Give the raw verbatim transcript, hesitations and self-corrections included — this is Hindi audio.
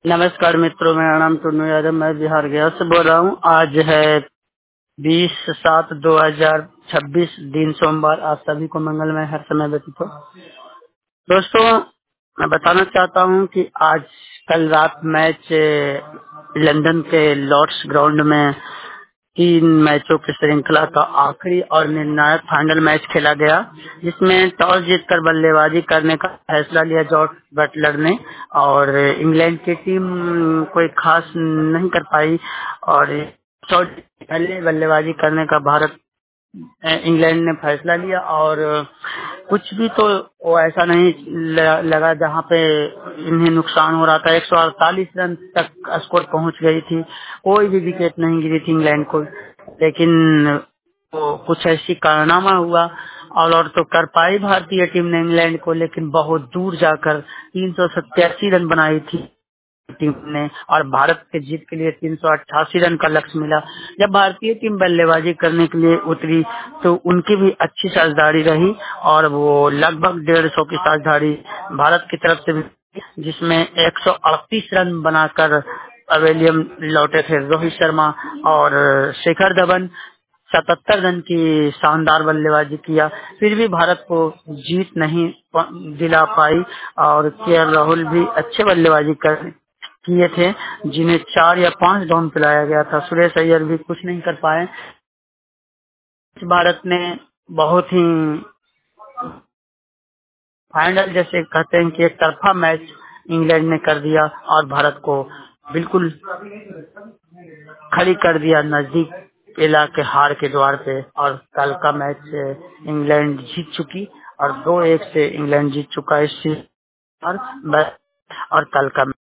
नमस्कार मित्रों, मेरा नाम टुन्नू यादव, मैं बिहार गया से बोल रहा हूँ। आज है बीस सात दो हजार छब्बीस, दिन सोमवार। आज सभी को मंगलमय हर समय व्यतीत हो। दोस्तों, मैं बताना चाहता हूँ कि आज कल रात मैच अ, लंदन के लॉर्ड्स ग्राउंड में तीन मैचों की श्रृंखला का आखिरी और निर्णायक फाइनल मैच खेला गया, जिसमें टॉस जीतकर बल्लेबाजी करने का फैसला लिया जॉर्ज बटलर ने। और इंग्लैंड की टीम कोई खास नहीं कर पाई और पहले बल्लेबाजी करने का भारत इंग्लैंड ने फैसला लिया। और कुछ भी तो वो ऐसा नहीं ल- लगा जहाँ पे इन्हें नुकसान हो रहा था। एक सौ अड़तालीस रन तक स्कोर पहुंच गई थी, कोई भी विकेट नहीं गिरी थी इंग्लैंड को। लेकिन वो कुछ ऐसी कारनामा हुआ और, और तो कर पाई भारतीय टीम ने इंग्लैंड को, लेकिन बहुत दूर जाकर तीन सौ सत्तासी रन बनाई थी टीम ने। और भारत के जीत के लिए तीन सौ अट्ठासी रन का लक्ष्य मिला। जब भारतीय टीम बल्लेबाजी करने के लिए उतरी तो उनकी भी अच्छी साझेदारी रही और वो लगभग डेढ़ सौ की साझेदारी भारत की तरफ से भी, जिसमें एक सौ अड़तीस रन बनाकर पवेलियन लौटे थे रोहित शर्मा और शिखर धवन। सतहत्तर रन की शानदार बल्लेबाजी किया, फिर भी भारत को जीत नहीं प- दिला पाई। और के एल राहुल भी अच्छे बल्लेबाजी कर किए थे, जिन्हें चार या पांच डाउन पिलाया गया था। सुरेश अय्यर भी कुछ नहीं कर पाए। भारत ने बहुत ही फाइनल जैसे कहते हैं कि एक तरफा मैच इंग्लैंड ने कर दिया और भारत को बिल्कुल खड़ी कर दिया नजदीक इलाके हार के द्वार पे। और कल का मैच इंग्लैंड जीत चुकी और दो एक से इंग्लैंड जीत चुका इस चीज। और बस, और कल का